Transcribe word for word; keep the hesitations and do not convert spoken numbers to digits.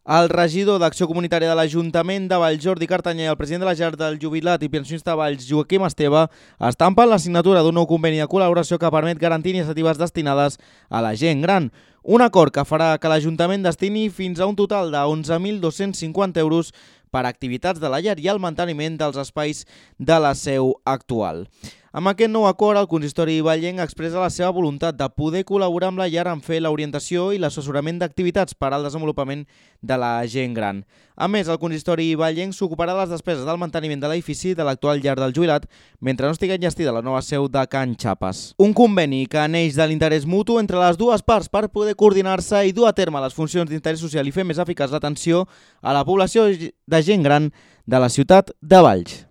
El regidor d'Acció Comunitària de l'Ajuntament de Valls, Jordi Cartanyer, i el president de la Llar del Jubilat i pensionista de Valls, Joaquim Esteve, estampen la signatura d'un nou conveni de col·laboració que permet garantir iniciatives destinades a la gent gran. Un acord que farà que l'Ajuntament destini fins a un total de onze mil dos-cents cinquanta euros per a activitats de la llar i el manteniment dels espais de la seu actual. Amb aquest nou acord, el consistori vallenc expressa la seva voluntat de poder col·laborar amb la llar en fer l'orientació i l'assessorament d'activitats per al desenvolupament de la gent gran. A més, el consistori vallenc s'ocuparà de les despeses del manteniment de l'edifici de l'actual llar del Jubilat mentre no estigui enllestida la nova seu de Can Xapes. Un conveni que neix de l'interès mutu entre les dues parts per poder coordinar-se i dur a terme les funcions d'interès social i fer més eficaç l'atenció a la població de gent gran de la ciutat de Valls.